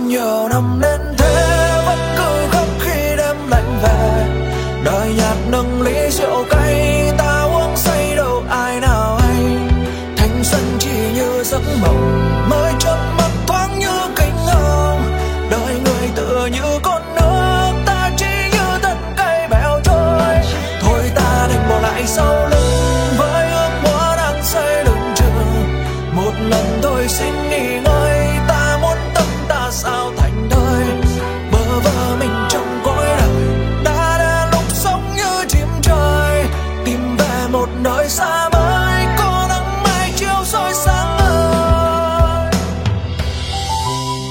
nhiều năm đến thế vẫn cứ khóc khi đêm lạnh về, đời nhạt nâng ly rượu cay ta uống say đâu ai nào hay. Thanh xuân chỉ như giấc mộng mới chớp mắt thoáng như cánh hồng, đời người tựa như con nước ta chỉ như thân cây bèo trôi. Thôi ta đành bỏ lại sau